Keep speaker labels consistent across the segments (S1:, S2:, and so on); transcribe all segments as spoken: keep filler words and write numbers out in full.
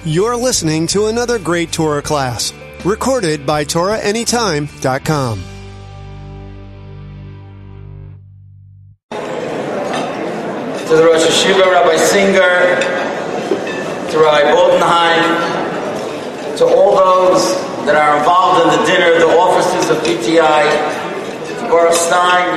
S1: You're listening to another great Torah class, recorded by Torah Anytime dot com.
S2: To the Rosh Hashiva, Rabbi Singer, to Rabbi Bodenheim, to all those that are involved in the dinner, the officers of P T I, to Baruch Stein,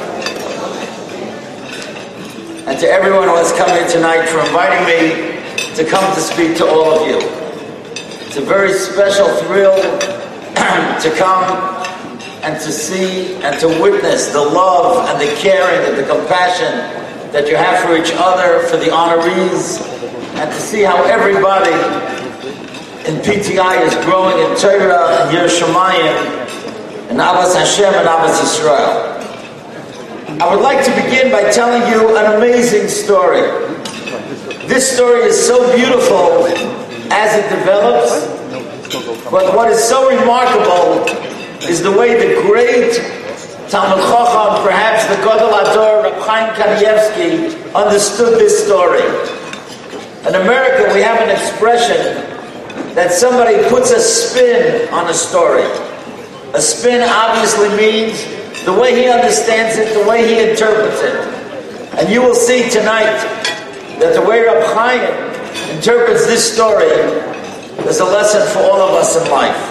S2: and to everyone who has come here tonight for inviting me to come to speak to all of you. It's a very special thrill to come and to see and to witness the love and the caring and the compassion that you have for each other, for the honorees, and to see how everybody in P T I is growing in Torah and Yiras Shamayim and Ahavas Hashem and Ahavas Yisrael. I would like to begin by telling you an amazing story. This story is so beautiful as it develops, but what is so remarkable is the way the great Talmud Chacham, perhaps the Gadol Hador, Reb Chaim Kanievsky, understood this story. In America, we have an expression that somebody puts a spin on a story. A spin obviously means the way he understands it, the way he interprets it. And you will see tonight that the way Reb Chaim interprets this story is a lesson for all of us in life.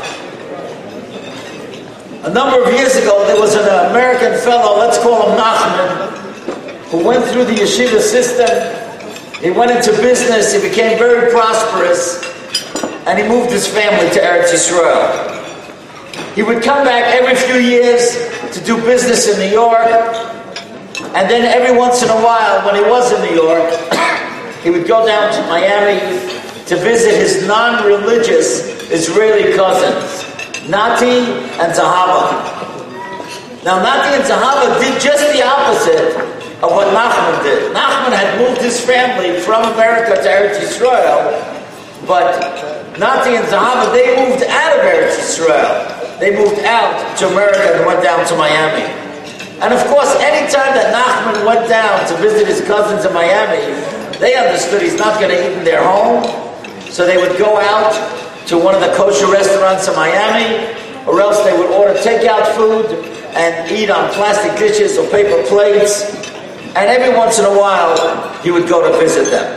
S2: A number of years ago, there was an American fellow, let's call him Nachman, who went through the yeshiva system. He went into business, he became very prosperous, and he moved his family to Eretz Yisrael. He would come back every few years to do business in New York, and then every once in a while, when he was in New York, he would go down to Miami to visit his non-religious Israeli cousins, Nati and Zahava. Now, Nati and Zahava did just the opposite of what Nachman did. Nachman had moved his family from America to Eretz Yisrael, but Nati and Zahava, they moved out of Eretz Yisrael. They moved out to America and went down to Miami. And of course, any time that Nachman went down to visit his cousins in Miami, they understood he's not going to eat in their home, so they would go out to one of the kosher restaurants in Miami, or else they would order takeout food and eat on plastic dishes or paper plates, and every once in a while, he would go to visit them.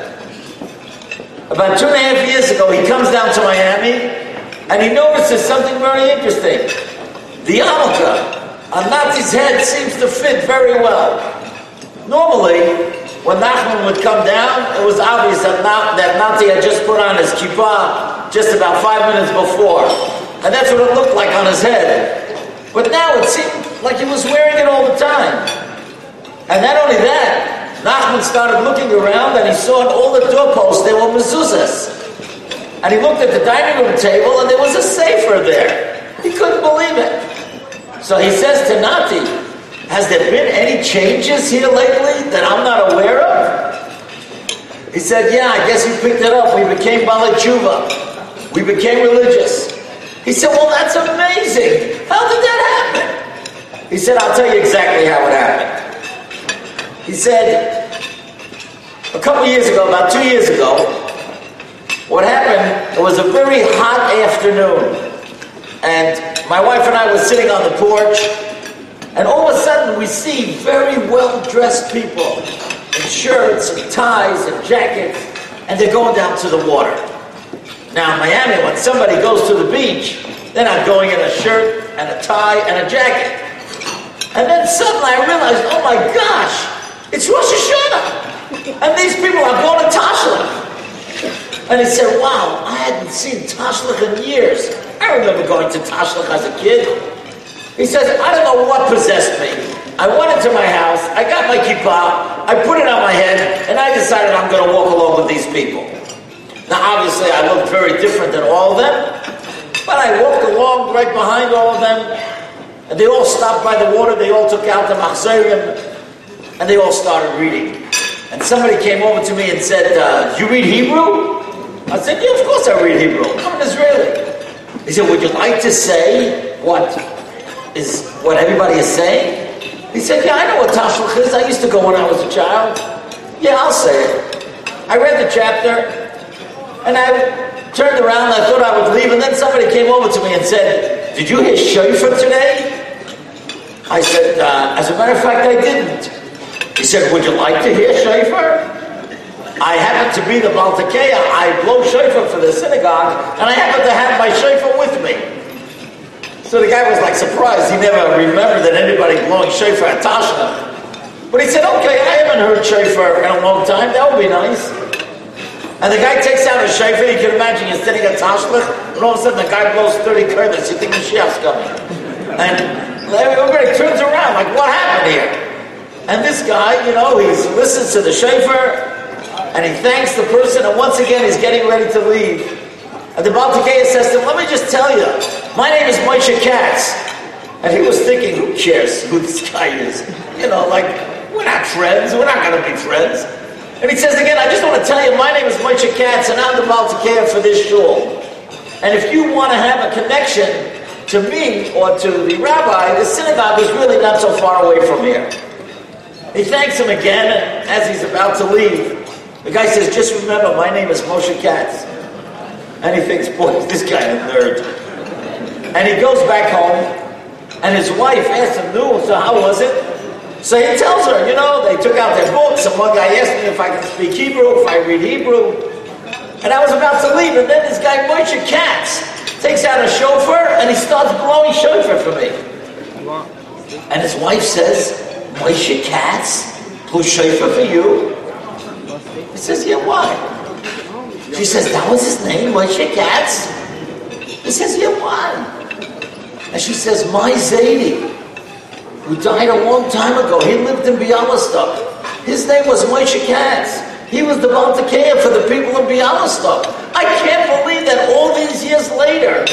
S2: About two and a half years ago, he comes down to Miami, and he notices something very interesting. The yarmulke on Nati's head seems to fit very well. Normally, when Nachman would come down, it was obvious that, Na- that Nati had just put on his kippah just about five minutes before. And that's what it looked like on his head. But now it seemed like he was wearing it all the time. And not only that, Nachman started looking around and he saw on all the doorposts there were mezuzahs. And he looked at the dining room table and there was a sefer there. He couldn't believe it. So he says to Nati, has there been any changes here lately that I'm not aware of? He said, yeah, I guess you picked it up. We became Balei Tshuva. We became religious. He said, well, that's amazing. How did that happen? He said, I'll tell you exactly how it happened. He said, a couple years ago, about two years ago, what happened, it was a very hot afternoon. And my wife and I were sitting on the porch, and all of a sudden we see very well-dressed people in shirts and ties and jackets, and they're going down to the water. Now in Miami, when somebody goes to the beach, they're not going in a shirt and a tie and a jacket. And then suddenly I realized, oh my gosh, it's Rosh Hashanah, and these people are going to Tashlich. And he said, wow, I hadn't seen Tashlich in years. I remember going to Tashlich as a kid. He says, I don't know what possessed me. I went into my house, I got my kippah, I put it on my head, and I decided I'm going to walk along with these people. Now obviously I looked very different than all of them, but I walked along right behind all of them, and they all stopped by the water, they all took out the machzerim, and they all started reading. And somebody came over to me and said, uh, you read Hebrew? I said, yeah, of course I read Hebrew. I'm an Israeli. He said, would you like to say what is what everybody is saying? He said, yeah, I know what Tashlich is. I used to go when I was a child. Yeah, I'll say it. I read the chapter, and I Turned around, I thought I would leave, and then somebody came over to me and said, did you hear shofar today? I said, uh, as a matter of fact, I didn't. He said, would you like to hear shofar? I happen to be the Baltakeya. I blow shofar for the synagogue, and I happen to have my shofar with me. So the guy was like surprised. He never remembered that anybody blowing shofar at Tashlich. But he said, okay, I haven't heard shofar in a long time. That would be nice. And the guy takes out a shofar. You can imagine you're sitting at Tashlich, and all of a sudden the guy blows thirty curtains. You think Mashiach's coming. And everybody turns around like, what happened here? And this guy, you know, he listens to the shofar, and he thanks the person, and once again he's getting ready to leave. And the Baltakeya says to him, let me just tell you, my name is Moshe Katz. And he was thinking, who cares who this guy is? You know, like, we're not friends. We're not going to be friends. And he says again, I just want to tell you, my name is Moshe Katz, and I'm the Baltakeya for this shul. And if you want to have a connection to me or to the rabbi, the synagogue is really not so far away from here. He thanks him again, and as he's about to leave, the guy says, just remember, my name is Moshe Katz. And he thinks, boy, is this guy a nerd. And he goes back home, and his wife asks him, no, so how was it? So he tells her, you know, they took out their books, and one guy asked me if I can speak Hebrew, if I read Hebrew. And I was about to leave, and then this guy, Moshe Katz, takes out a shofar, and he starts blowing shofar for me. And his wife says, Moshe Katz blew shofar for you? He says, yeah, why? She says, that was his name, Moshe Katz? He says, yeah, why? And she says, my Zaidi, who died a long time ago, he lived in Bialystok. His name was Moshe Katz. He was the Baltakeya for the people of Bialystok. I can't believe that all these years later,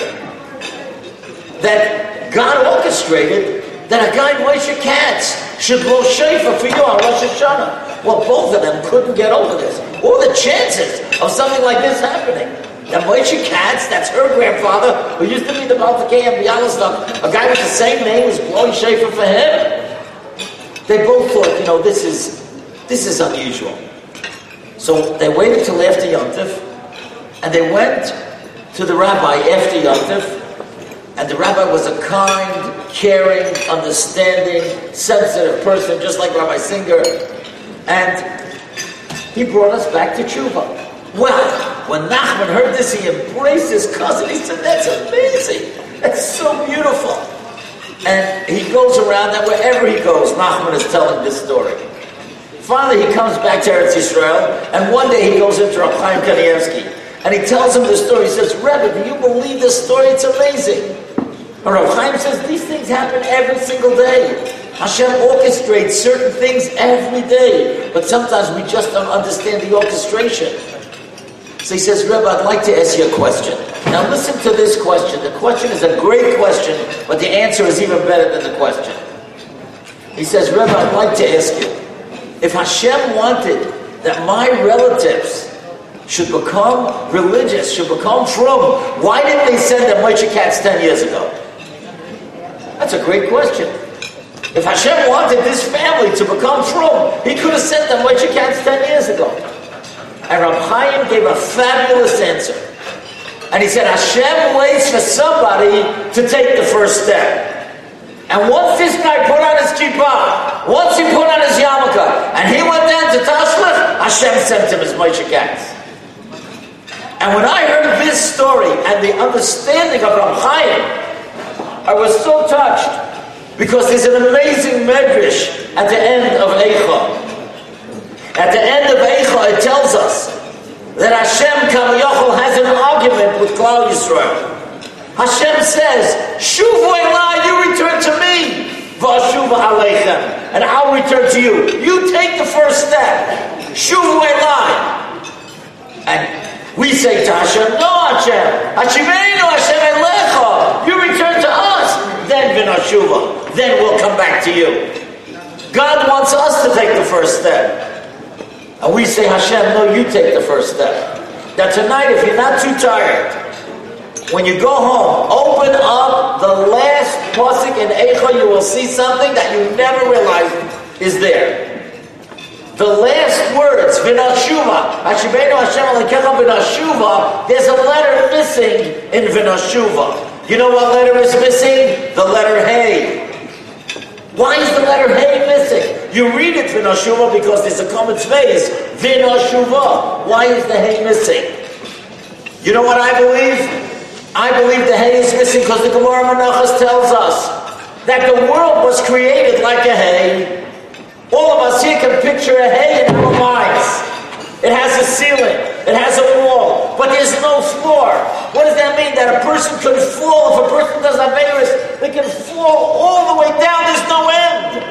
S2: that God orchestrated that a guy, Moshe Katz, should blow shofar for you on Rosh Hashanah. Well, both of them couldn't get over this. What were the chances of something like this happening? And Moshe Katz, that's her grandfather, who used to be the Baltakeya in Bialystok, a guy with the same name was blowing shofar for him. They both thought, you know, this is this is unusual. So they waited till after Yom Tov, and they went to the rabbi after Yom Tov, and the rabbi was a kind, caring, understanding, sensitive person, just like Rabbi Singer, and he brought us back to Tshuva. Well, when Nachman heard this, he embraced his cousin. He said, that's amazing. That's so beautiful. And he goes around, and wherever he goes, Nachman is telling this story. Finally, he comes back to Eretz Yisrael, and one day he goes into Rav Chaim Kanievsky, and he tells him this story. He says, Rebbe, do you believe this story? It's amazing. And Rav Chaim says, these things happen every single day. Hashem orchestrates certain things every day, but sometimes we just don't understand the orchestration. So he says, Rebbe, I'd like to ask you a question. Now listen to this question. The question is a great question, but the answer is even better than the question. He says, Rebbe, I'd like to ask you, if Hashem wanted that my relatives should become religious, should become frum, why didn't they send them Moshe Katz ten years ago? That's a great question. If Hashem wanted this family to become frum, he could have sent them Moshe Katz ten years ago. And Rab Chaim gave a fabulous answer. And he said, Hashem waits for somebody to take the first step. And once this guy put on his kippah, once he put on his yarmulke, and he went down to Tashlich, Hashem sent him as Moshe Katz. And when I heard this story and the understanding of Rab Chaim, I was so touched, because there's an amazing medrash at the end of Eicha. At the end of Eicha, it tells us that Hashem Kavayachol has an argument with Klal Yisrael. Hashem says, Shuvu elai, you return to me, v'ashuva aleichem, and I'll return to you. You take the first step. Shuvu elai. And we say to Hashem, no Hashem, Hashivenu Hashem elecha, you return to us, then v'nashuva, then we'll come back to you. God wants us to take the first step. And we say, Hashem, no, you take the first step. Now tonight, if you're not too tired, when you go home, open up the last pasuk in Eicha, you will see something that you never realized is there. The last words, V'nashuva, Hashibeinu Hashem Elokecha V'nashuva, there's a letter missing in V'nashuva. You know what letter is missing? The letter Hey. Why is the letter Hey missing? You read it V'nashuva because there's a common space, V'nashuva. Why is the Hey missing? You know what I believe? I believe the Hey is missing because the Gemara Menachos tells us that the world was created like a hay. All of us here can picture a hay in our minds. It has a ceiling, it has a wall, but there's no floor. What does that mean? That a person can fall, if a person does Averis, they can fall all the way down, there's no end.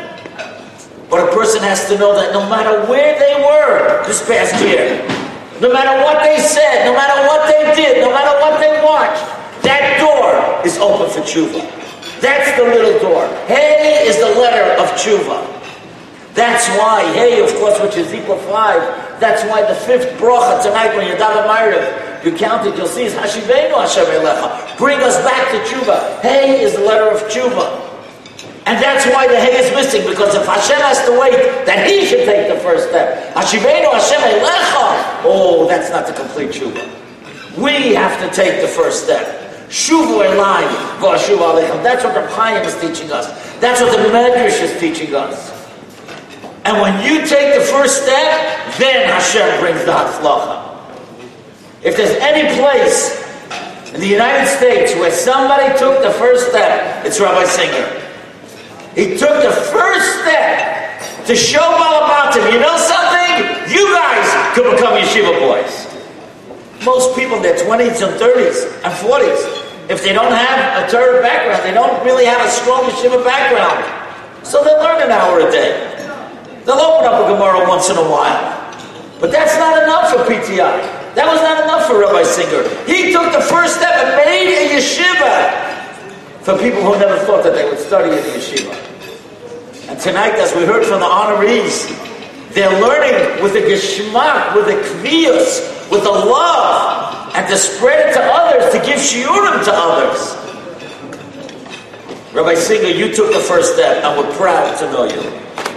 S2: But a person has to know that no matter where they were this past year, no matter what they said, no matter what they did, no matter what they watched, that door is open for tshuva. That's the little door. Hey is the letter of tshuva. That's why, hey, of course, which is equal five, that's why the fifth bracha tonight when you daven Ma'ariv, you count it, you'll see is Hashiveinu Hashem Elecha. Bring us back to tshuva. Hey is the letter of tshuva. And that's why the hey is missing, because if Hashem has to wait, that he should take the first step. Hashiveinu Hashem Elecha. Oh, that's not the complete tshuva. We have to take the first step. Shuvu elai v'ashuv aleichem. That's what the Chaim is teaching us. That's what the Medrash is teaching us. And when you take the first step, then Hashem brings the Hatzlacha. If there's any place in the United States where somebody took the first step, it's Rabbi Singer. He took the first step to show Balabatim, you know something? You guys could become yeshiva boys. Most people in their twenties and thirties and forties, if they don't have a Torah background, they don't really have a strong yeshiva background. So they learn an hour a day. They'll open up a Gemara once in a while. But that's not enough for P T I. That was not enough for Rabbi Singer. He took the first step and made a yeshiva for people who never thought that they would study in the yeshiva. And tonight, as we heard from the honorees, they're learning with the geschmack, with the kviyos, with the love, and to spread it to others, to give shiurim to others. Rabbi Singer, you took the first step, and we're proud to know you.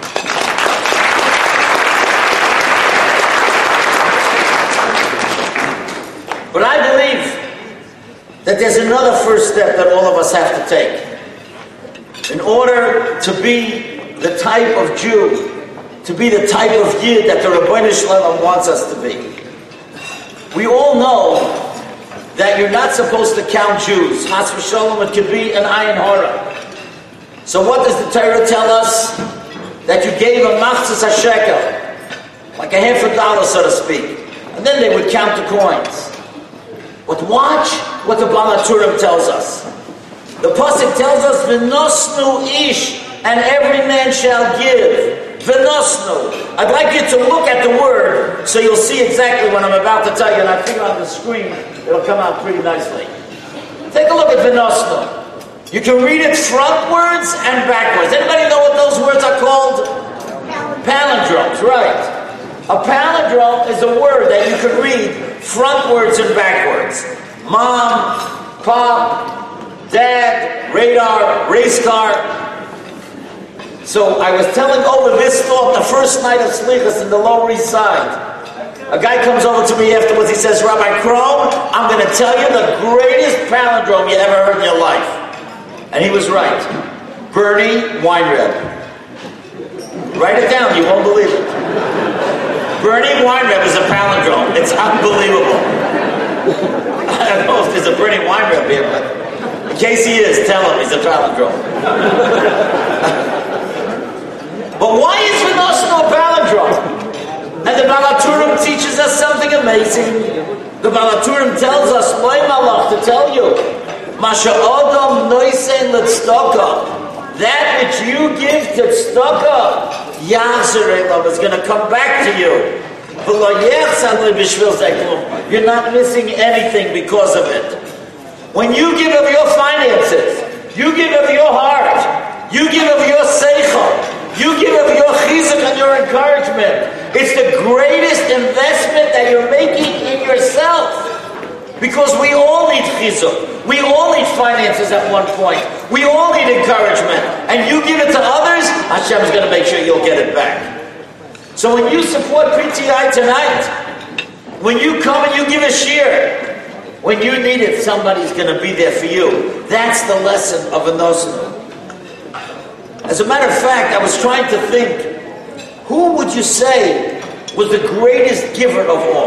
S2: But I believe that there's another first step that all of us have to take. In order to be the type of Jew, to be the type of Yid that the Rabbeinu Shalom wants us to be. We all know that you're not supposed to count Jews. Chas v'sholom, it could be an ayin hara. So what does the Torah tell us? That you gave a machzas hashekel, like a half a dollar, so to speak. And then they would count the coins. But watch what the Baal HaTurim tells us. The Pasuk tells us, V'nosnu ish, and every man shall give. V'nosnu. I'd like you to look at the word so you'll see exactly what I'm about to tell you, and I figure on the screen it'll come out pretty nicely. Take a look at V'nosnu. You can read it frontwards and backwards. Anybody know what those words are called? Palindromes, right. A palindrome is a word that you can read frontwards and backwards. Mom, pop, dad, radar, race car. So I was telling over this thought the first night of Slichas in the Lower East Side. A guy comes over to me afterwards, he says, Rabbi Krohn, I'm going to tell you the greatest palindrome you ever heard in your life. And he was right. Bernie Weinreb. Write it down, you won't believe it. Bernie Weinreb is a palindrome. It's unbelievable. I don't know if there's a Bernie Weinreb here, but in case he is, tell him he's a palindrome. But why is V'nosnu a palindrome? And the Baal HaTurim teaches us something amazing. The Baal HaTurim tells us, Loi Malach, to tell you, Masha Odom Noisen L'Tzedakah, that which you give to tzedakah, Yachzer Elav, is going to come back to you. You're not missing anything because of it. When you give of your finances, you give of your heart, you give of your seichel, you give of your chizuk and your encouragement. It's the greatest investment that you're making in yourself. Because we all need chizuk. We all need finances at one point. We all need encouragement. And you give it to others, Hashem's going to make sure you'll get it back. So when you support P T I tonight, when you come and you give a shiur, when you need it, somebody's going to be there for you. That's the lesson of a nosnu. As a matter of fact, I was trying to think, who would you say was the greatest giver of all?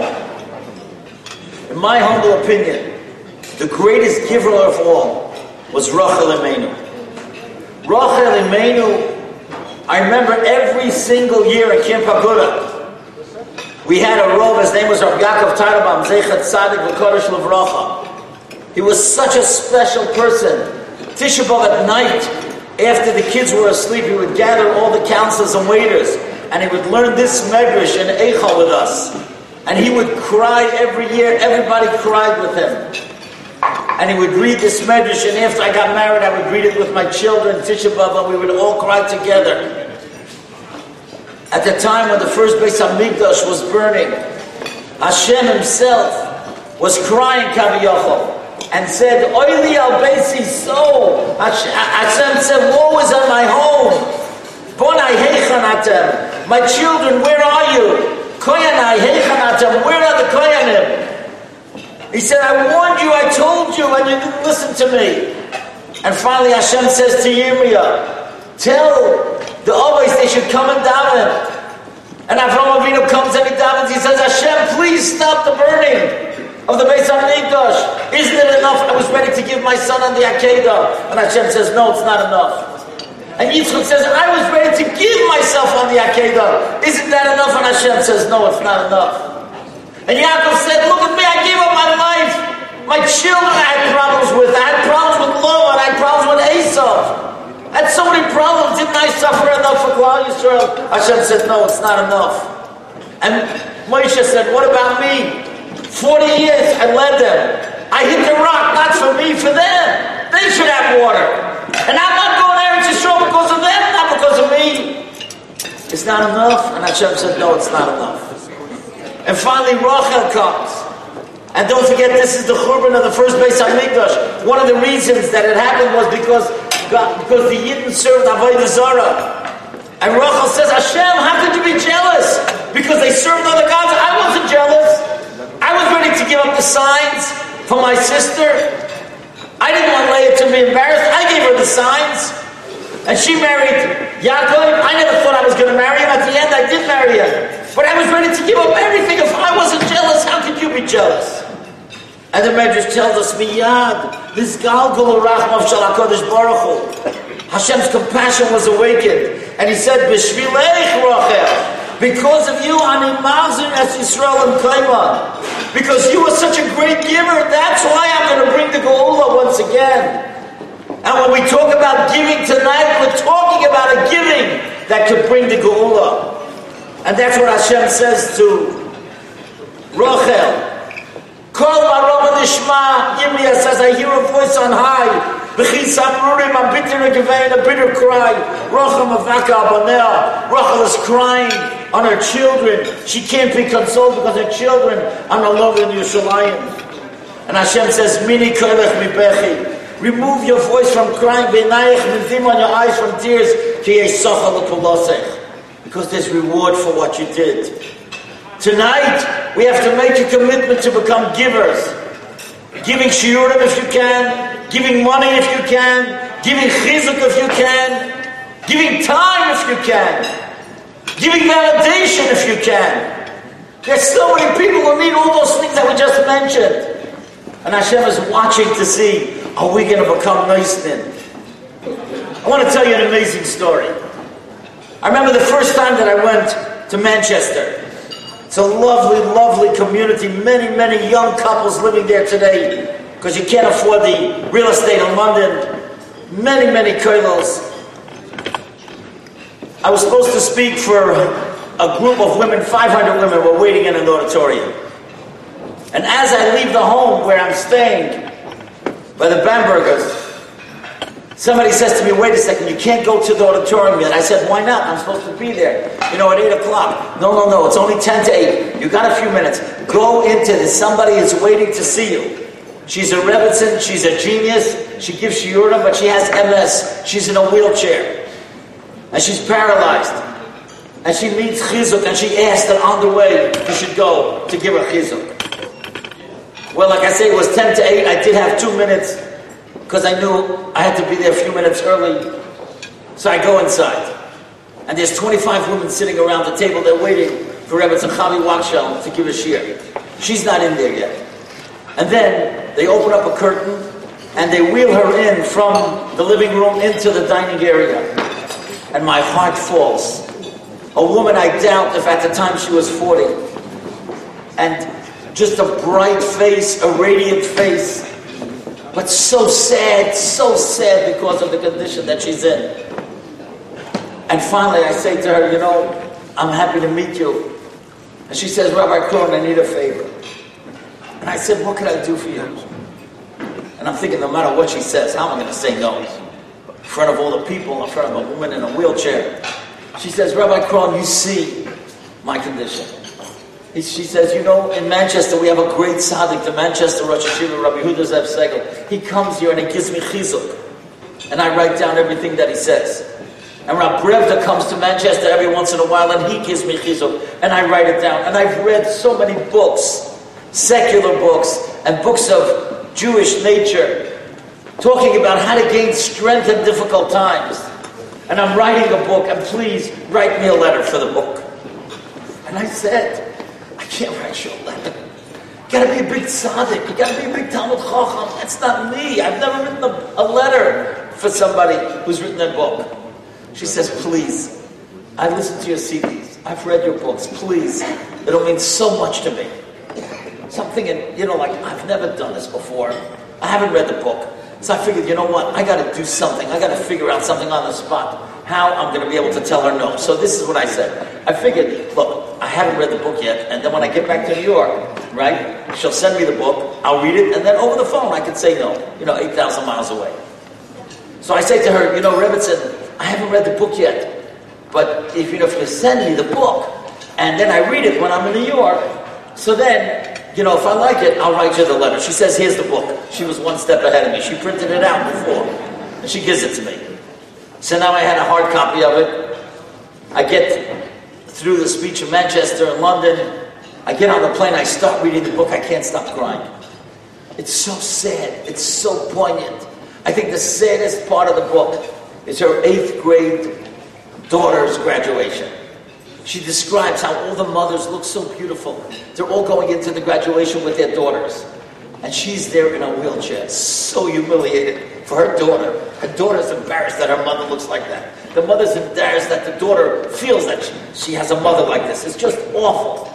S2: In my humble opinion, the greatest giver of all was Rachel Imenu. Rachel Imenu, I remember every single year in Camp Aguda, we had a Rov, his name was Rav Yaakov Teitelbaum, Zeichat Tzadik V'Kodesh L'Vracha. He was such a special person. Tisha B'Av at night, after the kids were asleep, he would gather all the counselors and waiters, and he would learn this medrash and eichel with us. And he would cry every year. Everybody cried with him. And he would read this medrash, and after I got married, I would read it with my children, Tisha B'Av, and we would all cry together. At the time when the first Beis HaMikdash was burning, Hashem himself was crying Kaviyachol and said, Oili al Beisi so. Hashem said, woe is on my home. Bonai heichan atem. My children, where are you? Koyanai heichan atem. Where are the Koyanim? He said, I warned you, I told you, and you didn't listen to me. And finally Hashem says to Yirmiyah, tell the Ovis they should come and daven. And Avraham Avinu comes and he davens. He says, Hashem, please stop the burning of the Beis HaMikdash. Isn't it enough? I was ready to give my son on the Akedah. And Hashem says, no, it's not enough. And Yitzchak says, I was ready to give myself on the Akedah. Isn't that enough? And Hashem says, no, it's not enough. And Yaakov said, look at me, I gave up my life. My children I had problems with. I had problems with Lo, and I had problems with Esav. I had so many problems. Didn't I suffer enough for Klal Yisrael? Hashem said, no, it's not enough. And Moshe said, what about me? Forty years I led them. I hit the rock, not for me, for them. They should have water. And I'm not going there to show because of them, not because of me. It's not enough. And Hashem said, no, it's not enough. And finally Rachel comes. And don't forget, this is the Churban of the first Beis HaMikdash. One of the reasons that it happened was because God, because the Yidden served Avodah Zarah. And Rachel says, Hashem, how could you be jealous? Because they served other gods. I wasn't jealous. I was ready to give up the signs for my sister. I didn't want Leah to be embarrassed. I gave her the signs. And she married Yaakov. I never thought I was going to marry him. At the end, I did marry him. But I was ready to give up everything. If I wasn't jealous, how could you be jealous? And the Medrash tells us, Miyad, this Galgal Rachmav Shal HaKadosh Baruch Hu. Hashem's compassion was awakened. And he said, B'shvilech Rachel, because of you, Ani Mazir Es Yisrael and Kaiman. Because you are such a great giver, that's why I'm going to bring the Geula once again. And when we talk about giving tonight, we're talking about a giving that could bring the Geula. And that's what Hashem says to Rachel. Kol Marama Nishma, Yirmiyah says, I hear a voice on high. B'chis Amrurim, a bitter gevein, a bitter cry. Rachel Mavaka Abanea. Rachel is crying on her children. She can't be consoled because her children are alone in Yerushalayim. And Hashem says, Mini koilech mibechi. Remove your voice from crying. V'nayich mizim on your eyes from tears. Ki yesachal l'polosech. Because there's reward for what you did. Tonight, we have to make a commitment to become givers. Giving shiurim if you can, giving money if you can, giving chizuk if you can, giving time if you can, giving validation if you can. There's so many people who need all those things that we just mentioned. And Hashem is watching to see, are we going to become noisnin? I want to tell you an amazing story. I remember the first time that I went to Manchester. It's a lovely, lovely community. Many, many young couples living there today because you can't afford the real estate in London. Many, many kollels. I was supposed to speak for a group of women, five hundred women were waiting in an auditorium. And as I leave the home where I'm staying, by the Bambergers, somebody says to me, wait a second, you can't go to the auditorium yet. I said, why not? I'm supposed to be there, you know, at eight o'clock. No, no, no, it's only ten to eight. You got a few minutes. Go into this. Somebody is waiting to see you. She's a Rebbitzin, she's a genius. She gives shiurim, but she has M S. She's in a wheelchair. And she's paralyzed. and she needs chizuk, and she asked that on the way you should go to give her chizuk. Well, like I say, it was ten to eight. I did have two minutes because I knew I had to be there a few minutes early. So I go inside, and there's twenty-five women sitting around the table. They're waiting for Rebbe Chavi Wakshel to give a shiur. She's not in there yet. And then they open up a curtain, and they wheel her in from the living room into the dining area. And my heart falls. A woman I doubt if at the time she was forty. And just a bright face, a radiant face, but so sad, so sad because of the condition that she's in. And finally I say to her, you know, I'm happy to meet you. And she says, Rabbi Krohn, I need a favor. And I said, what can I do for you? And I'm thinking, no matter what she says, how am I going to say no? In front of all the people, in front of a woman in a wheelchair. She says, Rabbi Krohn, you see my condition. He, she says, you know, in Manchester we have a great tzaddik, the Manchester Rosh Hashiva, Rabbi Yehuda Zev Segel. He comes here and he gives me chizuk. And I write down everything that he says. And Rav Brevda comes to Manchester every once in a while and he gives me chizuk. And I write it down. And I've read so many books, secular books, and books of Jewish nature, talking about how to gain strength in difficult times. And I'm writing a book, and please write me a letter for the book. And I said, I can't write you a letter. You gotta be a big tzaddik. You gotta be a big Talmud Chacham. That's not me. I've never written a, a letter for somebody who's written a book. She says, please, I've listened to your C Ds. I've read your books. Please. It'll mean so much to me. Something, in, you know, like, I've never done this before. I haven't read the book. So I figured, you know what? I got to do something. I got to figure out something on the spot. How I'm going to be able to tell her no. So this is what I said. I figured, look, I haven't read the book yet. And then when I get back to New York, right, she'll send me the book. I'll read it. And then over the phone, I can say no. You know, eight thousand miles away. So I say to her, you know, Rebbitzin, I haven't read the book yet, but if you know, if you send me the book, and then I read it when I'm in New York, so then, you know, if I like it, I'll write you the letter. She says, here's the book. She was one step ahead of me. She printed it out before, and she gives it to me. So now I had a hard copy of it. I get through the speech in Manchester and London. I get on the plane, I start reading the book, I can't stop crying. It's so sad, it's so poignant. I think the saddest part of the book is her eighth grade daughter's graduation. She describes how all the mothers look so beautiful. They're all going into the graduation with their daughters. And she's there in a wheelchair, so humiliated for her daughter. Her daughter's embarrassed that her mother looks like that. The mother's embarrassed that the daughter feels that she, she has a mother like this. It's just awful.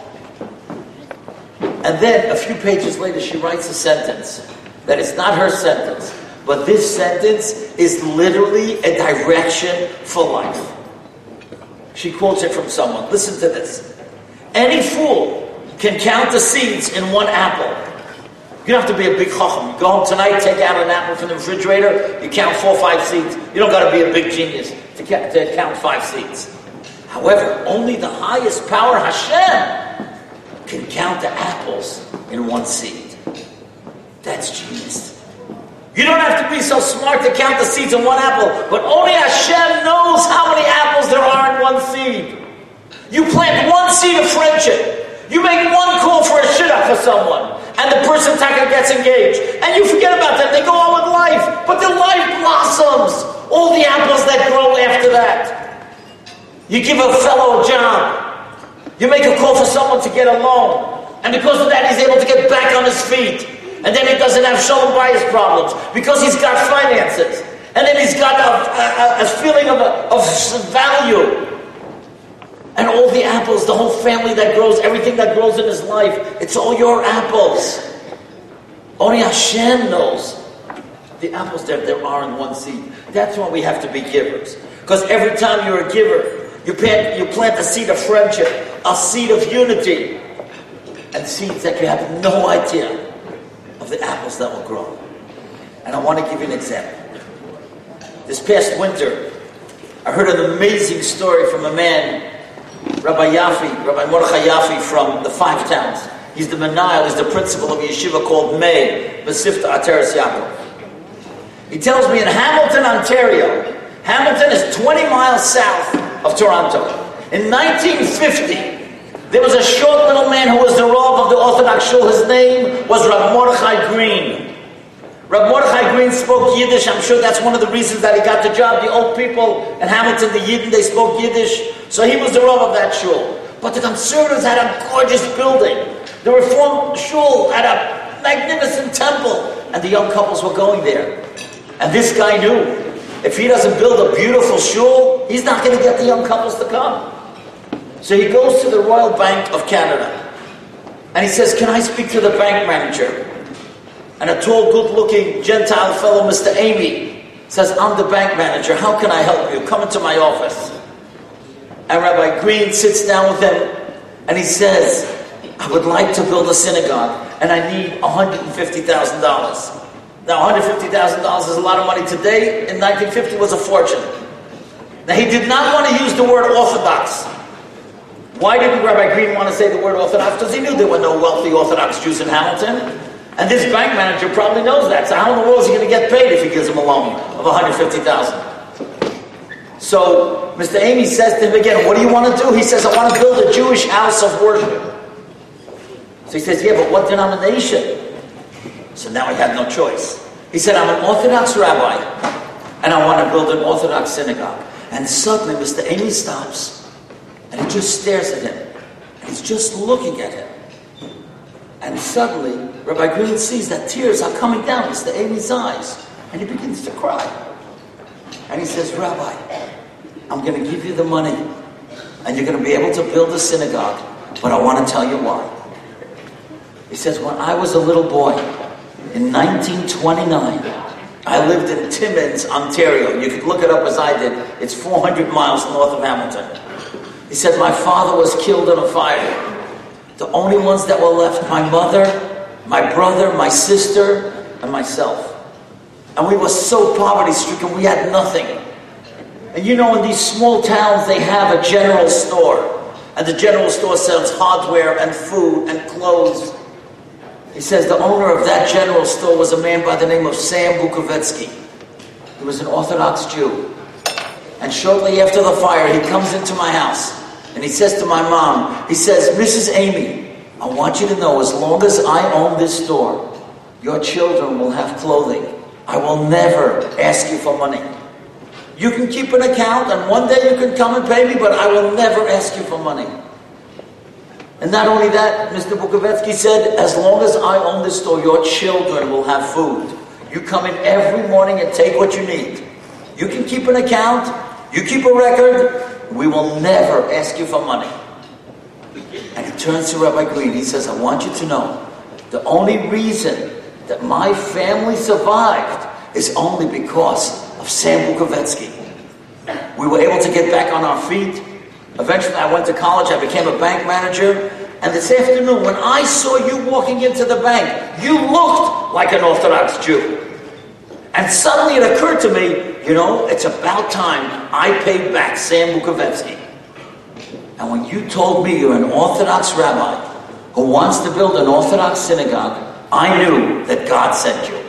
S2: And then, a few pages later, she writes a sentence that is not her sentence. But this sentence is literally a direction for life. She quotes it from someone. Listen to this. Any fool can count the seeds in one apple. You don't have to be a big chacham. You go home tonight, take out an apple from the refrigerator, you count four or five seeds. You don't got to be a big genius to, ca- to count five seeds. However, only the highest power, Hashem, can count the apples in one seed. That's genius. You don't have to be so smart to count the seeds in one apple, but only Hashem knows how many apples there are in one seed. You plant one seed of friendship. You make one call for a shidduch for someone, and the person taka gets engaged, and you forget about them. They go on with life, but their life blossoms. All the apples that grow after that. You give a fellow a job. You make a call for someone to get a loan, and because of that, he's able to get back on his feet. And then he doesn't have shalom bayis problems because he's got finances. And then he's got a, a, a feeling of, of value. And all the apples, the whole family that grows, everything that grows in his life, it's all your apples. Only Hashem knows the apples that there are in one seed. That's why we have to be givers. Because every time you're a giver, you plant, you plant a seed of friendship, a seed of unity, and seeds that you have no idea of the apples that will grow. And I want to give you an example. This past winter, I heard an amazing story from a man, Rabbi Yafi, Rabbi Mordechai Yafi from the Five Towns. He's the Menayel, he's the principal of a yeshiva called May, Mesivta Ateres Yaakov. He tells me in Hamilton, Ontario, Hamilton is twenty miles south of Toronto. In nineteen fifty, there was a short little man who was the Rav of the Orthodox Shul. His name was Rav Mordechai Green. Rav Mordechai Green spoke Yiddish. I'm sure that's one of the reasons that he got the job. The old people in Hamilton, the Yidden, they spoke Yiddish. So he was the Rav of that shul. But the conservatives had a gorgeous building. The Reform Shul had a magnificent temple. And the young couples were going there. And this guy knew, if he doesn't build a beautiful shul, he's not going to get the young couples to come. So he goes to the Royal Bank of Canada. And he says, can I speak to the bank manager? And a tall, good-looking Gentile fellow, Mister Amy, says, I'm the bank manager. How can I help you? Come into my office. And Rabbi Green sits down with him, and he says, I would like to build a synagogue, and I need one hundred fifty thousand dollars. Now, one hundred fifty thousand dollars is a lot of money today. In nineteen fifty, it was a fortune. Now, he did not want to use the word Orthodox. Why didn't Rabbi Green want to say the word Orthodox? Because he knew there were no wealthy Orthodox Jews in Hamilton. And this bank manager probably knows that. So how in the world is he going to get paid if he gives him a loan of one hundred fifty thousand dollars? So Mister Amy says to him again, what do you want to do? He says, I want to build a Jewish house of worship. So he says, yeah, but what denomination? So now he had no choice. He said, I'm an Orthodox rabbi, and I want to build an Orthodox synagogue. And suddenly Mister Amy stops, and he just stares at him. And he's just looking at him. And suddenly, Rabbi Green sees that tears are coming down Mister Amy's eyes, and he begins to cry. And he says, Rabbi, I'm going to give you the money, and you're going to be able to build a synagogue, but I want to tell you why. He says, when I was a little boy, in nineteen twenty-nine, I lived in Timmins, Ontario. You could look it up as I did. It's four hundred miles north of Hamilton. He said, my father was killed in a fire. The only ones that were left, my mother, my brother, my sister, and myself. And we were so poverty-stricken, we had nothing. And you know, in these small towns, they have a general store. And the general store sells hardware and food and clothes. He says the owner of that general store was a man by the name of Sam Bukovetsky. He was an Orthodox Jew. And shortly after the fire, he comes into my house. And he says to my mom, he says, Missus Amy, I want you to know, as long as I own this store, your children will have clothing. I will never ask you for money. You can keep an account, and one day you can come and pay me, but I will never ask you for money. And not only that, Mister Bukovetsky said, as long as I own this store, your children will have food. You come in every morning and take what you need. You can keep an account, you keep a record, we will never ask you for money. And he turns to Rabbi Green. He says, I want you to know, the only reason that my family survived is only because of Sam Bukovetsky. We were able to get back on our feet. Eventually I went to college. I became a bank manager. And this afternoon, when I saw you walking into the bank, you looked like an Orthodox Jew. And suddenly it occurred to me, you know, it's about time I paid back Sam Bukovetsky. And when you told me you're an Orthodox rabbi who wants to build an Orthodox synagogue, I knew that God sent you.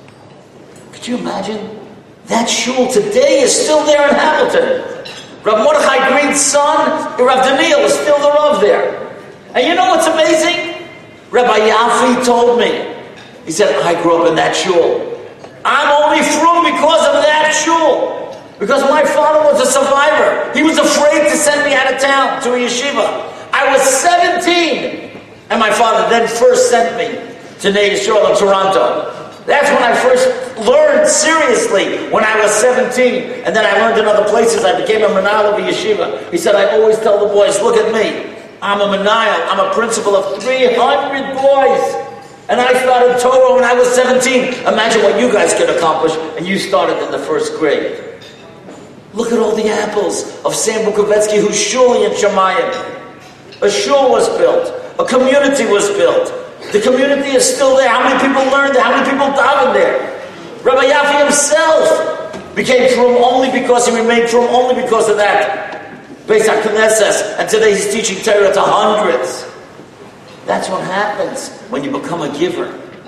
S2: Could you imagine? That shul today is still there in Hamilton. Rav Mordechai Green's son, Rav Daniel, is still the Rav there. And you know what's amazing? Rabbi Yafi told me. He said, I grew up in that shul. I'm only frum because of that shul. Because my father was a survivor. He was afraid to send me out of town to a yeshiva. I was seventeen. And my father then first sent me to Nea Yisrael in Toronto. That's when I first learned seriously, when I was seventeen. And then I learned in other places. I became a menahel of a yeshiva. He said, I always tell the boys, look at me. I'm a menahel. I'm a principal of three hundred boys. And I started Torah when I was seventeen. Imagine what you guys could accomplish, and you started in the first grade. Look at all the apples of Sam Bukovetsky, who's shul in Shemayim. A shul was built. A community was built. The community is still there. How many people learned there? How many people davened there? Rabbi Yafi himself became frum only because he remained frum only because of that. Beis HaKnesses. And today he's teaching Torah to hundreds. That's what happens when you become a giver.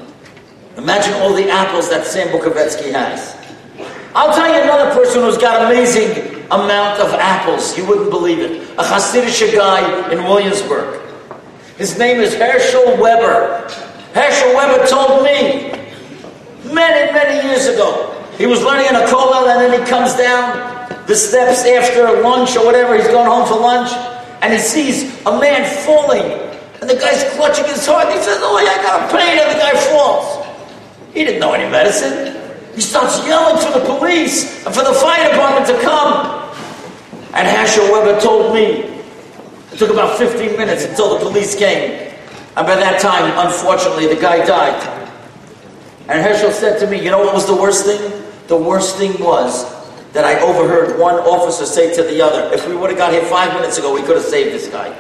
S2: Imagine all the apples that Sam Bukovetsky has. I'll tell you another person who's got amazing amount of apples. You wouldn't believe it. A Hasidic guy in Williamsburg. His name is Herschel Weber. Herschel Weber told me many, many years ago. He was learning in a kollel, and then he comes down the steps after lunch or whatever. He's going home for lunch, and he sees a man falling, and the guy's clutching his heart. He says, "Oh, I got a pain," and the guy falls. He didn't know any medicine. He starts yelling for the police and for the fire department to come. And Herschel Weber told me it took about fifteen minutes until the police came. And by that time, unfortunately, the guy died. And Herschel said to me, you know what was the worst thing? The worst thing was that I overheard one officer say to the other, if we would have got here five minutes ago, we could have saved this guy.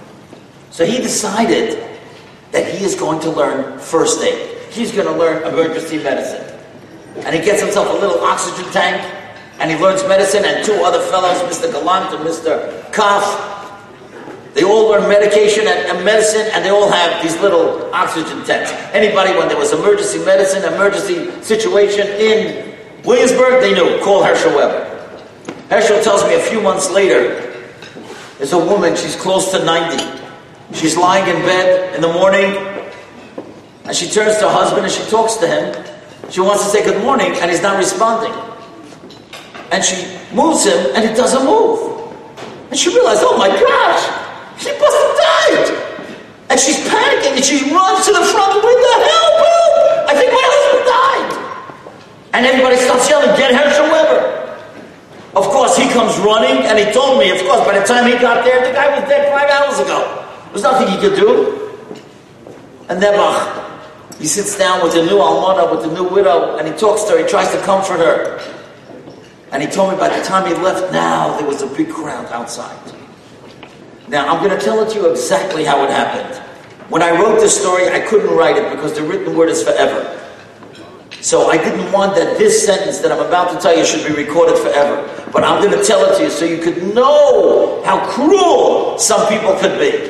S2: So he decided that he is going to learn first aid. He's going to learn emergency medicine. And he gets himself a little oxygen tank, and he learns medicine, and two other fellows, Mister Galant and Mister Kaf, they all learn medication and, and medicine, and they all have these little oxygen tanks. Anybody, when there was emergency medicine, emergency situation in Williamsburg, they knew, call Herschel Weber. Herschel tells me a few months later, there's a woman, she's close to ninety. She's lying in bed in the morning, and she turns to her husband and she talks to him. She wants to say good morning, and he's not responding. And she moves him, and he doesn't move. And she realized, oh my gosh, she must have died. And she's panicking, and she runs to the front window, help, help! I think my husband died. And everybody starts yelling, get Herschel Weber. Of course, he comes running, and he told me, of course, by the time he got there, the guy was dead five hours ago. There's nothing he could do. And Nebuch, he sits down with the new almana, with the new widow, and he talks to her, he tries to comfort her. And he told me by the time he left now, there was a big crowd outside. Now, I'm going to tell it to you exactly how it happened. When I wrote this story, I couldn't write it because the written word is forever. So I didn't want that this sentence that I'm about to tell you should be recorded forever. But I'm going to tell it to you so you could know how cruel some people could be.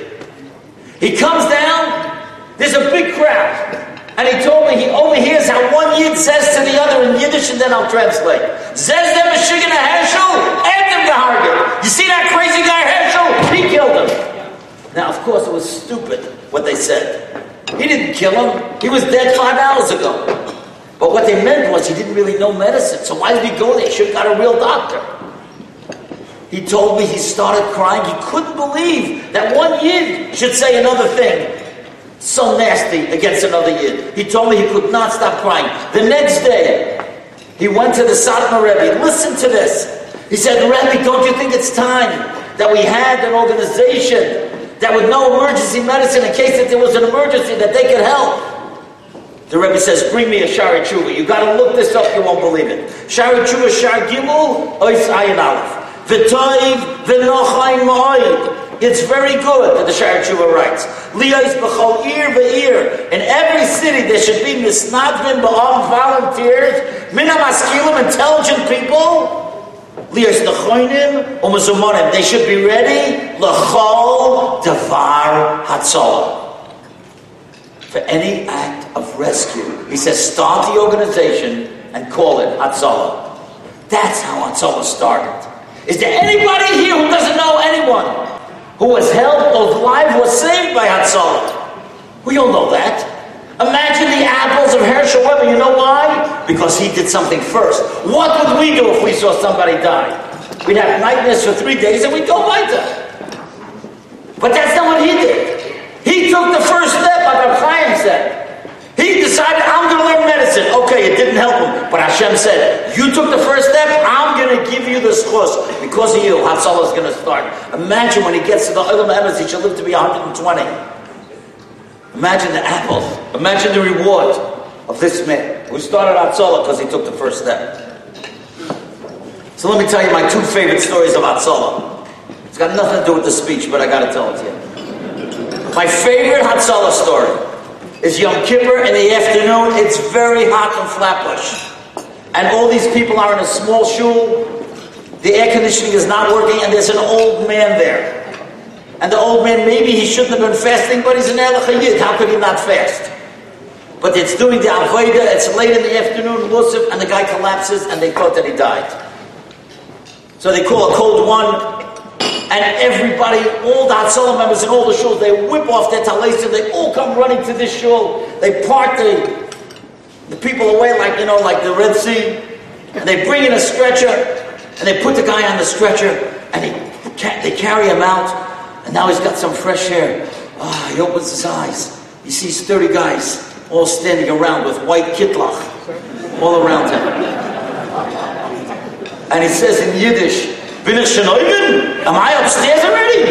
S2: He comes down, there's a big crowd. And he told me he overhears how one Yid says to the other in Yiddish, and then I'll translate. Zez dem Meshigan Herschel, Edem Gehargit. You see that crazy guy Herschel? He killed him. Now, of course, it was stupid what they said. He didn't kill him. He was dead five hours ago. But what they meant was he didn't really know medicine. So why did he go there? He should have got a real doctor. He told me he started crying. He couldn't believe that one Yid should say another thing so nasty against another Yid. He told me he could not stop crying. The next day, he went to the Satmar Rebbe. Listen to this. He said, Rebbe, don't you think it's time that we had an organization that would know emergency medicine in case that there was an emergency that they could help? The Rebbe says, bring me a Shari Tshuva. You got to look this up, you won't believe it. Shari Tshuva, Shar Gimel, Ois Ayin Aleph. V'toiv, v'nochayin ma'oid. It's very good that the Shari Tshuva writes. Liyos b'chol ir v'ir. In every city there should be misnadvin ba'am volunteers, mina maskilim, intelligent people. Liyos nechoinim u'mezumonim. They should be ready l'chol davar hatzolah. For any act of rescue. He says, start the organization and call it Hatzalah. That's how Hatzalah started. Is there anybody here who doesn't know anyone who was helped or whose life was saved by Hatzalah? We all know that. Imagine the apples of Herschel Weber. You know why? Because he did something first. What would we do if we saw somebody die? We'd have nightmares for three days and we'd go weiter. But that's not what he did. He took the first step, like Reb Chaim said. He decided, I'm going to learn medicine. Okay, it didn't help him. But Hashem said, you took the first step, I'm going to give you the schus. Because of you, Hatzalah is going to start. Imagine when he gets to the Olam Emes, he should live to be one hundred twenty. Imagine the apples. Imagine the reward of this man who started Hatzalah because he took the first step. So let me tell you my two favorite stories of Hatzalah. It's got nothing to do with the speech, but I got to tell it to you. My favorite Hatzalah story is Yom Kippur in the afternoon. It's very hot in Flatbush. And all these people are in a small shul. The air conditioning is not working, and there's an old man there. And the old man, maybe he shouldn't have been fasting, but he's an Erlich Yid. How could he not fast? But it's doing the Avodah, it's late in the afternoon, Musaf, and the guy collapses, and they thought that he died. So So they call a code one, and everybody, all the Hatzalah members in all the shuls, they whip off their talesim, they all come running to this shul, they part the, the people away like, you know, like the Red Sea, and they bring in a stretcher, and they put the guy on the stretcher, and they, they carry him out, and now he's got some fresh air. Ah, oh, he opens his eyes. He sees thirty guys all standing around with white kitlach all around him. And he says in Yiddish, Bin ich schon oben? Am I upstairs already?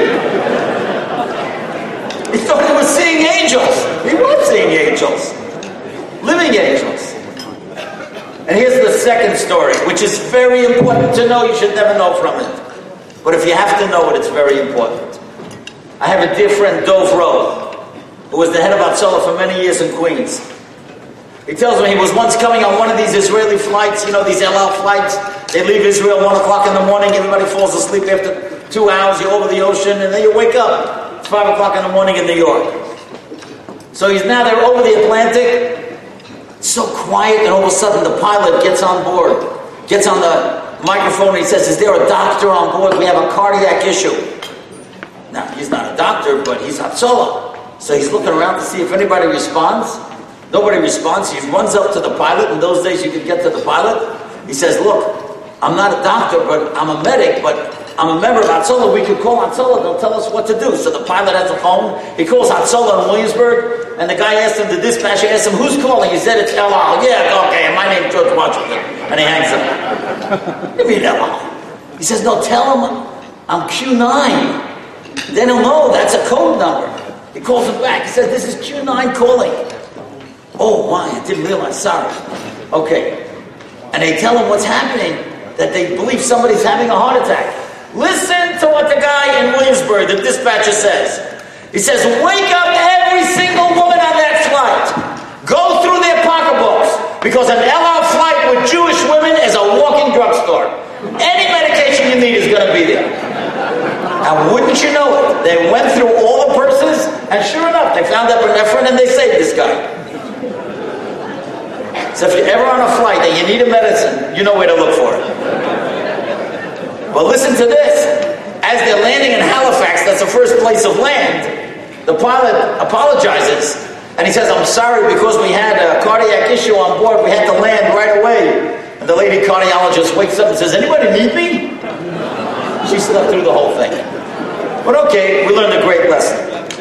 S2: He thought he was seeing angels. He was seeing angels. Living angels. And here's the second story, which is very important to know. You should never know from it. But if you have to know it, it's very important. I have a dear friend, Dov Rowe, who was the head of Hatzalah for many years in Queens. He tells me he was once coming on one of these Israeli flights, you know, these El Al flights. They leave Israel one o'clock in the morning, everybody falls asleep after two hours, you're over the ocean, and then you wake up. It's five o'clock in the morning in New York. So he's now there over the Atlantic. It's so quiet, and all of a sudden the pilot gets on board, gets on the microphone, and he says, is there a doctor on board? We have a cardiac issue. Now, he's not a doctor, but he's Hatzalah. So he's looking around to see if anybody responds. Nobody responds. He runs up to the pilot. In those days, you could get to the pilot. He says, look, I'm not a doctor, but I'm a medic, but I'm a member of Hatzalah. We could call Hatzalah. They'll tell us what to do. So the pilot has a phone. He calls Hatzalah in Williamsburg, and the guy asked him, the dispatcher asked him, who's calling? He said, it's El Al. Yeah, okay, my name's George Washington. And he hangs up. What do you mean El Al? He says, no, tell him I'm Q nine. Then he'll know that's a code number. He calls him back. He says, this is Q nine calling. Oh, my, I didn't realize. Sorry. Okay. And they tell him what's happening, that they believe somebody's having a heart attack. Listen to what the guy in Williamsburg, the dispatcher, says. He says, wake up every single woman on that flight. Go through their pocketbooks, because an El Al flight with Jewish women is a walking drugstore. Any medication you need is going to be there. And wouldn't you know it, they went through all the purses, and sure enough, they found epinephrine and they saved this guy. So if you're ever on a flight and you need a medicine, you know where to look for it. But listen to this. As they're landing in Halifax, that's the first place of land, the pilot apologizes, and he says, I'm sorry, because we had a cardiac issue on board, we had to land right away. And the lady cardiologist wakes up and says, anybody need me? She slept through the whole thing. But okay, we learned a great lesson.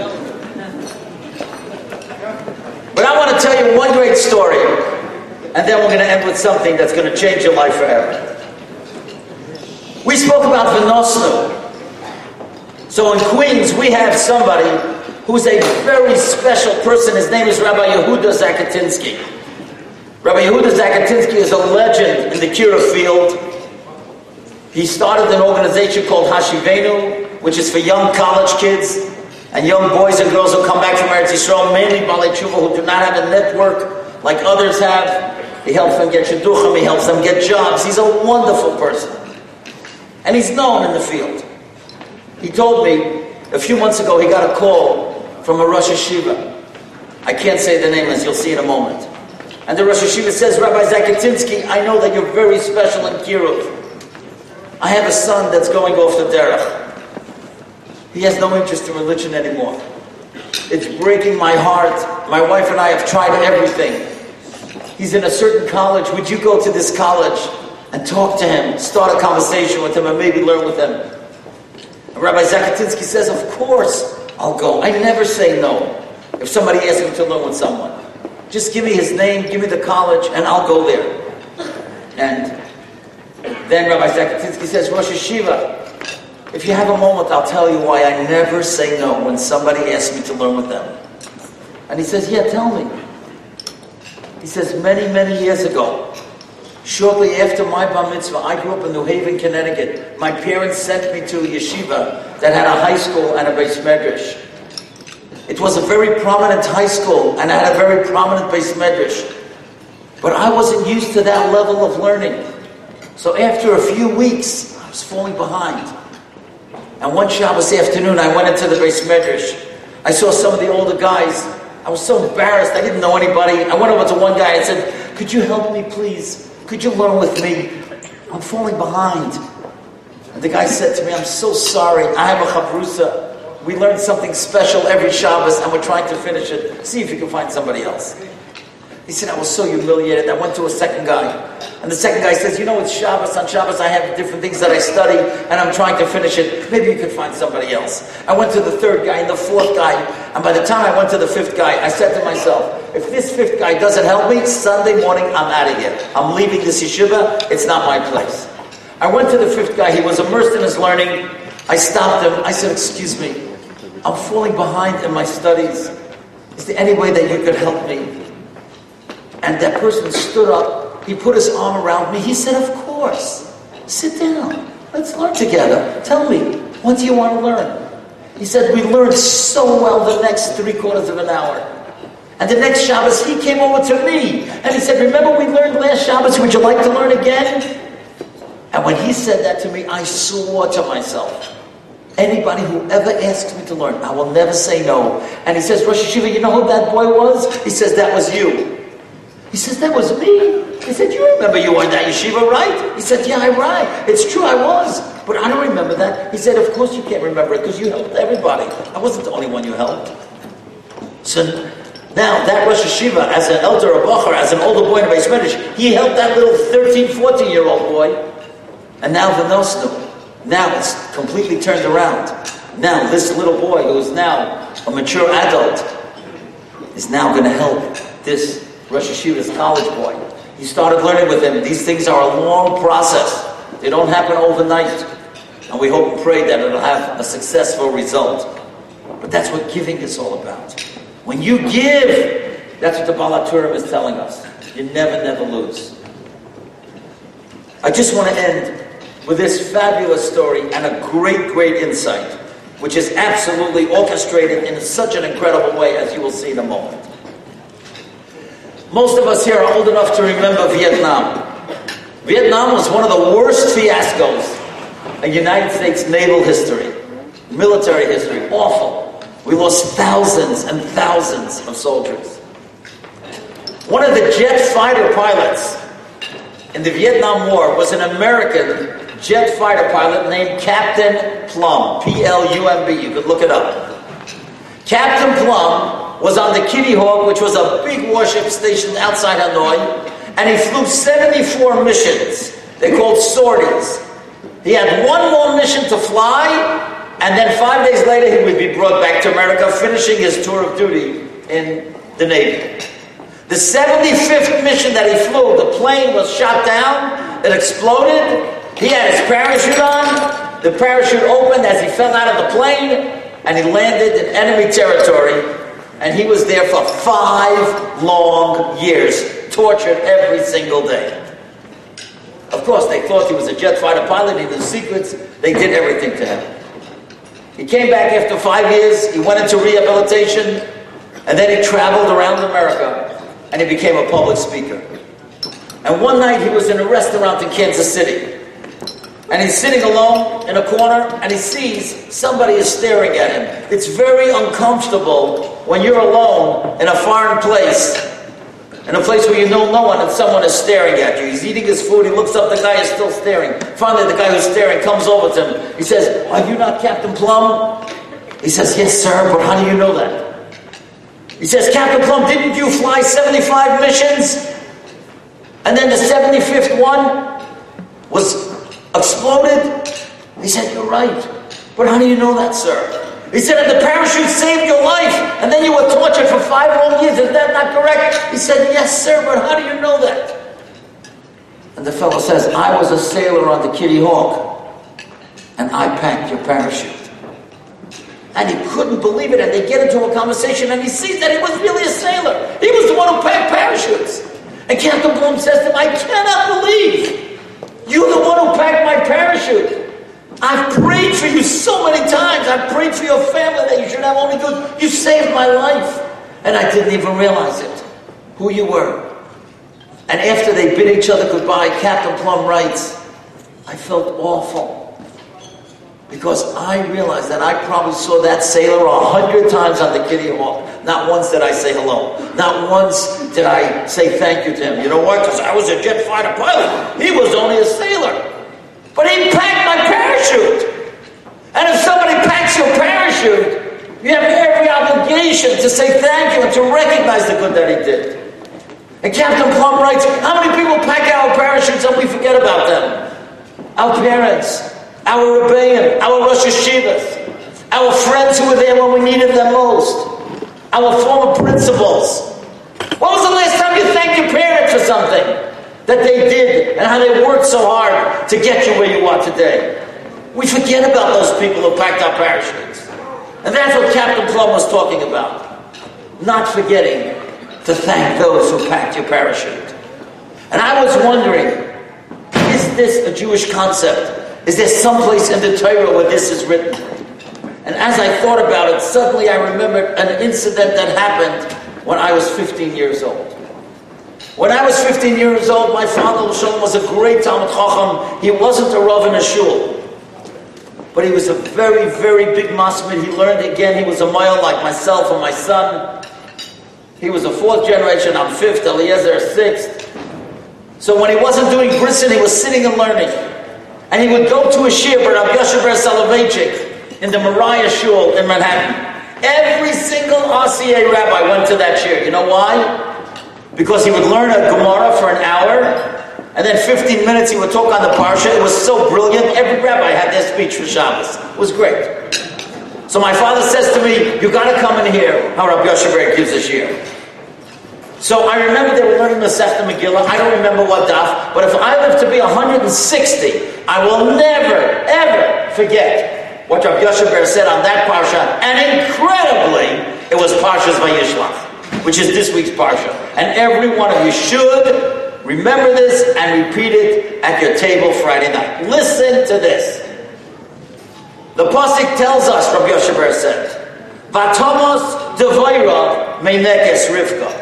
S2: But I want to tell you one great story, and then we're going to end with something that's going to change your life forever. We spoke about Vinosnu. So in Queens, we have somebody who's a very special person. His name is Rabbi Yehuda Zakatinsky. Rabbi Yehuda Zakatinsky is a legend in the Kiruv field. He started an organization called Hashivenu, which is for young college kids and young boys and girls who come back from Eretz Yisrael, mainly Balei Tshuva, who do not have a network like others have. He helps them get shidduchim, he helps them get jobs. He's a wonderful person. And he's known in the field. He told me a few months ago he got a call from a Rosh Hashiva. I can't say the name, as you'll see in a moment. And the Rosh Hashiva says, Rabbi Zakatinsky, I know that you're very special in Kiruv. I have a son that's going off the derech. He has no interest in religion anymore. It's breaking my heart. My wife and I have tried everything. He's in a certain college. Would you go to this college and talk to him, start a conversation with him, and maybe learn with him? And Rabbi Zakatinsky says, of course I'll go. I never say no if somebody asks me to learn with someone. Just give me his name, give me the college, and I'll go there. And then Rabbi Zakatinsky says, Rosh Hashiva, if you have a moment, I'll tell you why I never say no when somebody asks me to learn with them. And he says, yeah, tell me. He says, many, many years ago, shortly after my bar mitzvah, I grew up in New Haven, Connecticut. My parents sent me to a yeshiva that had a high school and a beis medrash. It was a very prominent high school and had a very prominent beis medrash. But I wasn't used to that level of learning. So after a few weeks, I was falling behind. And one Shabbos afternoon, I went into the beis medrash. I saw some of the older guys. I was so embarrassed. I didn't know anybody. I went over to one guy and said, could you help me, please? Could you learn with me? I'm falling behind. And the guy said to me, I'm so sorry, I have a chavrusa. We learn something special every Shabbos and we're trying to finish it. See if you can find somebody else. He said, I was so humiliated. I went to a second guy. And the second guy says, you know, it's Shabbos. On Shabbos I have different things that I study and I'm trying to finish it. Maybe you could find somebody else. I went to the third guy and the fourth guy. And by the time I went to the fifth guy, I said to myself, if this fifth guy doesn't help me, Sunday morning I'm out of here. I'm leaving this yeshiva. It's not my place. I went to the fifth guy. He was immersed in his learning. I stopped him. I said, excuse me, I'm falling behind in my studies. Is there any way that you could help me? And that person stood up, he put his arm around me, he said, of course, sit down, let's learn together. Tell me, what do you want to learn? He said, we learned so well the next three quarters of an hour. And the next Shabbos, he came over to me, and he said, remember we learned last Shabbos, would you like to learn again? And when he said that to me, I swore to myself, anybody who ever asks me to learn, I will never say no. And he says, Rosh Yeshiva, you know who that boy was? He says, that was you. He says, that was me. He said, you remember you were in that yeshiva, right? He said, yeah, I'm right. It's true, I was. But I don't remember that. He said, of course you can't remember it because you helped everybody. I wasn't the only one you helped. So now, that Rosh Yeshiva, as an elder, a bacher, as an older boy in a Beis Medrash, he helped that little thirteen, fourteen-year-old boy. And now the Nosnu. Now it's completely turned around. Now this little boy, who is now a mature adult, is now going to help this Rosh Yeshiva's college boy. He started learning with him. These things are a long process. They don't happen overnight. And we hope and pray that it'll have a successful result. But that's what giving is all about. When you give, that's what the Baal HaTurim is telling us. You never, never lose. I just want to end with this fabulous story and a great, great insight, which is absolutely orchestrated in such an incredible way, as you will see in a moment. Most of us here are old enough to remember Vietnam. Vietnam was one of the worst fiascos in United States naval history, military history. Awful. We lost thousands and thousands of soldiers. One of the jet fighter pilots in the Vietnam War was an American jet fighter pilot named Captain Plum, P L U M B. You could look it up. Captain Plum was on the Kitty Hawk, which was a big warship stationed outside Hanoi, and he flew seventy-four missions. They're called sorties. He had one more mission to fly, and then five days later he would be brought back to America, finishing his tour of duty in the Navy. The seventy-fifth mission that he flew, the plane was shot down, it exploded, he had his parachute on, the parachute opened as he fell out of the plane, and he landed in enemy territory. And he was there for five long years, tortured every single day. Of course, they thought he was a jet fighter pilot, he knew secrets, they did everything to him. He came back after five years, he went into rehabilitation, and then he traveled around America, and he became a public speaker. And one night he was in a restaurant in Kansas City, and he's sitting alone in a corner, and he sees somebody is staring at him. It's very uncomfortable when you're alone in a foreign place, in a place where you know no one and someone is staring at you. He's eating his food, he looks up, the guy is still staring. Finally, the guy who's staring comes over to him. He says, are you not Captain Plum? He says, yes, sir, but how do you know that? He says, Captain Plum, didn't you fly seventy-five missions? And then the seventy-fifth one was exploded? He said, you're right. But how do you know that, sir? He said, and the parachute saved your life, and then you were tortured for five long years. Is that not correct? He said, yes, sir, but how do you know that? And the fellow says, I was a sailor on the Kitty Hawk, and I packed your parachute. And he couldn't believe it, and they get into a conversation, and he sees that he was really a sailor. He was the one who packed parachutes. And Captain Plum says to him, I cannot believe you're the one who packed my parachute. I've prayed for you so many times. I've prayed for your family that you should have only good. You saved my life. And I didn't even realize it, who you were. And after they bid each other goodbye, Captain Plum writes, I felt awful. Because I realized that I probably saw that sailor a hundred times on the Kitty Hawk. Not once did I say hello. Not once did I say thank you to him. You know why? Because I was a jet fighter pilot. He was only a sailor. But he packed my parachute. parachute. And if somebody packs your parachute, you have every obligation to say thank you and to recognize the good that he did. And Captain Plum writes, how many people pack our parachutes and we forget about them? Our parents, our Rebbeim, our Rosh Hashivas, our friends who were there when we needed them most, our former principals. When was the last time you thanked your parents for something that they did and how they worked so hard to get you where you are today? We forget about those people who packed our parachutes. And that's what Captain Plum was talking about. Not forgetting to thank those who packed your parachute. And I was wondering, is this a Jewish concept? Is there someplace in the Torah where this is written? And as I thought about it, suddenly I remembered an incident that happened when I was fifteen years old. When I was fifteen years old, my father Shalom was a great Talmid Chacham. He wasn't a Rav in a shul, but he was a very, very big masmid. He learned again. He was a mile like myself and my son. He was a fourth generation. I'm fifth. Eliezer sixth. So when he wasn't doing brisson, he was sitting and learning. And he would go to a shir, Rabbi Yoshe Ber Soloveitchik, in the Moriah Shul in Manhattan. Every single R C A rabbi went to that shir. You know why? Because he would learn a Gemara for an hour, and then fifteen minutes he would talk on the Parsha. It was so brilliant. Every rabbi had their speech for Shabbos. It was great. So my father says to me, you got to come and hear how Rabbi Yoshe Ber gives a shir. So I remember they were learning the Masechta Megillah. I don't remember what daf, but if I live to be one hundred sixty, I will never, ever forget what Rabbi Yoshe Ber said on that Parsha. And incredibly, it was Parshas Vayishlach, which is this week's Parsha. And every one of you should remember this and repeat it at your table Friday night. Listen to this. The Pasuk tells us, Rabbi Yoshe Ber said, Vatomos Devaira Meinekes Rivka.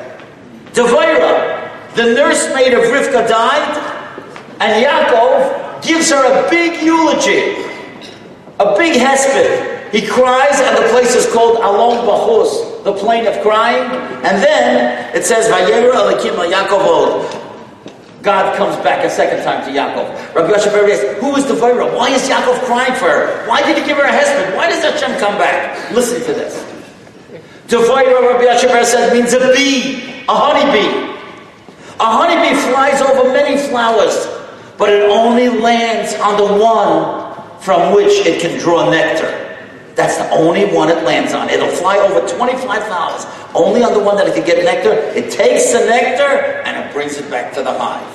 S2: Devaira, the nursemaid of Rivka, died, and Yaakov gives her a big eulogy, a big hesped. He cries, and the place is called Alon Bachus, the plain of crying. And then it says, Vayera Elikim al Yaakov od. God comes back a second time to Yaakov. Rabbi Yoshe Ber asks, who is Devaira? Why is Yaakov crying for her? Why did he give her a hesped? Why does Hashem come back? Listen to this. Devaira, Rabbi Yoshe Ber said, means a bee. A honeybee. A honeybee flies over many flowers, but it only lands on the one from which it can draw nectar. That's the only one it lands on. It'll fly over twenty-five flowers, only on the one that it can get nectar. It takes the nectar and it brings it back to the hive.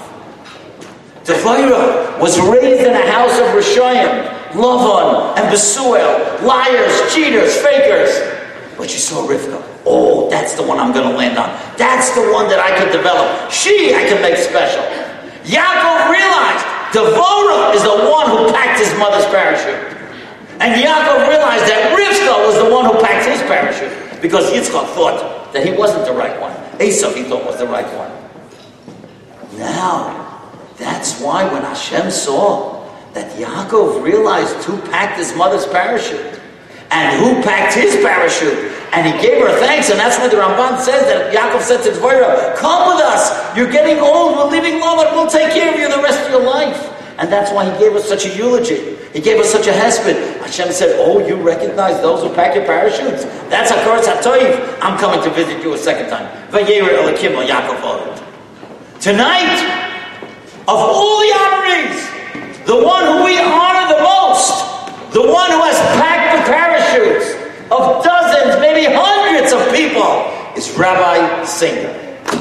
S2: Devaira was raised in a house of Rishayim, Lavan and Besuel, liars, cheaters, fakers. But she saw Rivka. Oh, that's the one I'm going to land on. That's the one that I could develop. She I can make special. Yaakov realized Devorah is the one who packed his mother's parachute. And Yaakov realized that Rivka was the one who packed his parachute. Because Yitzchak thought that he wasn't the right one. Esav he thought was the right one. Now, that's why when Hashem saw that Yaakov realized who packed his mother's parachute, and who packed his parachute, and he gave her thanks, and that's why the Ramban says that Yaakov said to Devorah, come with us, you're getting old, we're leaving Lavan, we'll take care of you the rest of your life. And that's why he gave us such a eulogy. He gave us such a hesped. Hashem said, oh, you recognize those who pack your parachutes? That's HaKaretz HaToiv. I'm coming to visit you a second time. Vayeir Elikim al Yaakov od. Tonight, of all the honorees, the one who we honor the most, the one who has packed the parachutes of dozens, maybe hundreds of people, is Rabbi Singer.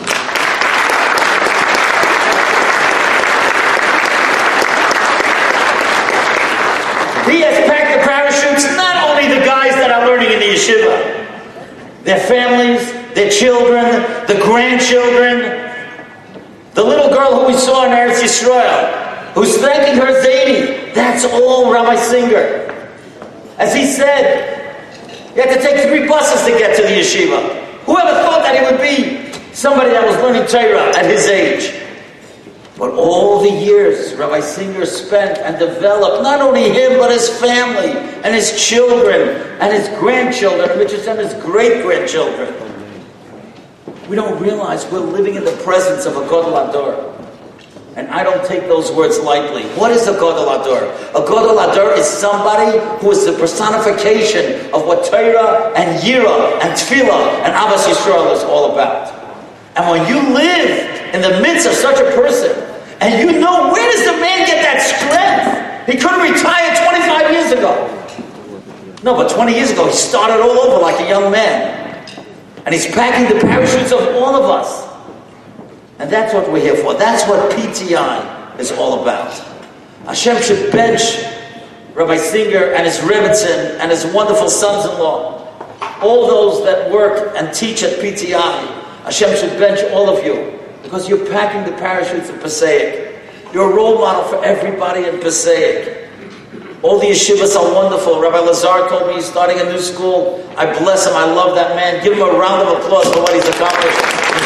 S2: He has packed the parachutes, not only the guys that are learning in the yeshiva, their families, their children, the grandchildren, the little girl who we saw in Eretz Yisrael, who's thanking her Zaidi. That's all Rabbi Singer. As he said, he had to take three buses to get to the yeshiva. Whoever thought that he would be somebody that was learning Torah at his age? But all the years Rabbi Singer spent and developed, not only him, but his family, and his children, and his grandchildren, which is and his great-grandchildren. We don't realize we're living in the presence of a Gadol Hador. And I don't take those words lightly. What is a Gadol Hador? A Gadol Hador is somebody who is the personification of what Torah and Yira and Tefillah and Ahavas Yisrael is all about. And when you live in the midst of such a person, and you know, where does the man get that strength? He couldn't retire twenty-five years ago. No, but twenty years ago, he started all over like a young man. And he's packing the parachutes of all of us. And that's what we're here for. That's what P T I is all about. Hashem should bench Rabbi Singer and his Rebbetzin and his wonderful sons-in-law. All those that work and teach at P T I. Hashem should bench all of you. Because you're packing the parachutes of Passaic. You're a role model for everybody in Passaic. All the yeshivas are wonderful. Rabbi Lazar told me he's starting a new school. I bless him. I love that man. Give him a round of applause for what he's accomplished.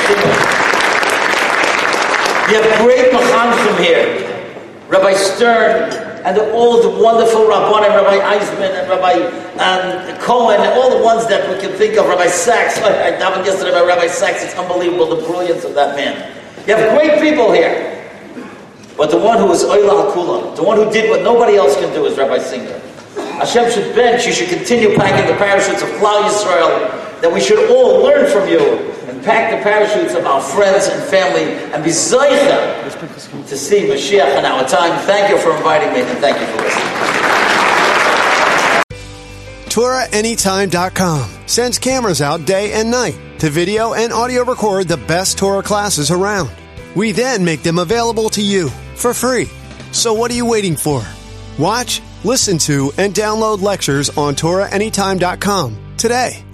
S2: You have great machanchim here. Rabbi Stern and all the wonderful Rabbanim, Rabbi Eisman and Rabbi and Cohen, and all the ones that we can think of. Rabbi Sachs. I davened yesterday about Rabbi Sachs. It's unbelievable, the brilliance of that man. You have great people here. But the one who is Oila HaKulam, the one who did what nobody else can do is Rabbi Singer. Hashem should bench. You should continue packing the parachutes of Klal Yisrael, that we should all learn from you and pack the parachutes of our friends and family and be zeicha to see Mashiach in our time. Thank you for inviting me and thank you for listening.
S1: Torah Anytime dot com sends cameras out day and night to video and audio record the best Torah classes around. We then make them available to you for free. So what are you waiting for? Watch, listen to, and download lectures on Torah Anytime dot com today.